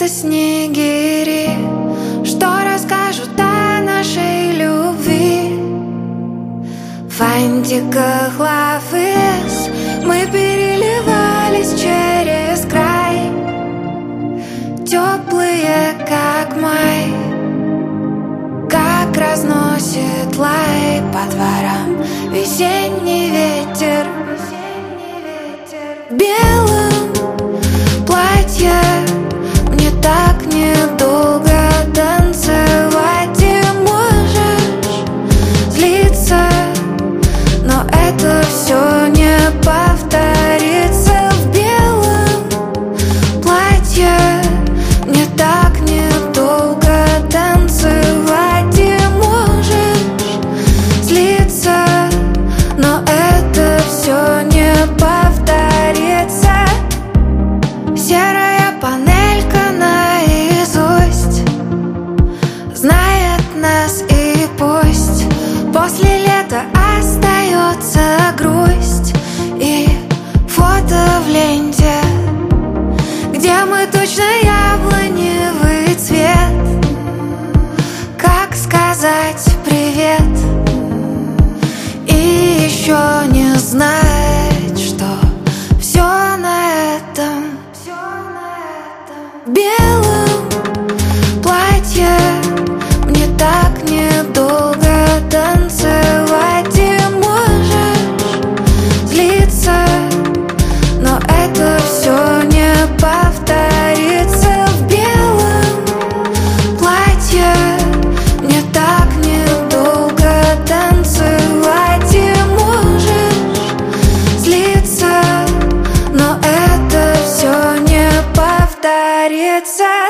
это снегири, что расскажут о нашей любви. В фантиках Love Is мы переливались через край, теплые, как май, как разносит лай по дворам весенний ветер. В белом платье мне так недолго танцевать, и можешь злиться, но это все не повторится. В белом платье мне так недолго танцевать, и можешь злиться, но это все не повторится. Серая панелька наизусть знает нас, и пусть после лета остается грусть и фото в ленте, где мы точно яблоневый цвет. Как сказать привет и еще не знать, что все на этом. В белом платье мне так недолго танцевать, и можешь злиться, но это все не повторится. В белом платье мне так недолго танцевать, и можешь злиться, но это все не повторится.